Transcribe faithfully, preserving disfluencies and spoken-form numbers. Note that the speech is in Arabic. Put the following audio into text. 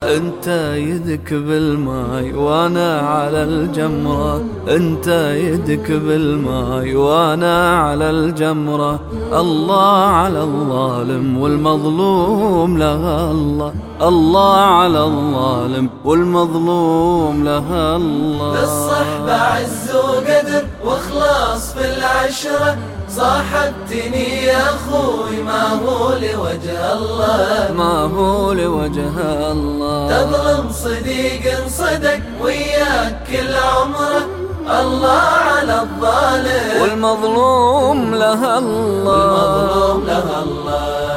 انت يدك بالماي وانا على الجمرة، انت يدك بالماي وانا على الجمرة. الله على الظالم والمظلوم لها الله، الله على الظالم والمظلوم لها الله. للصحبة عز وقدر واخلاص في العشرة، صاحبتني يا اخوي ما هو لوجه الله، ما هو لوجه الله. تظلم صديق صدق وياك كل عمره، الله على الظالم والمظلوم لها الله، والمظلوم لها الله.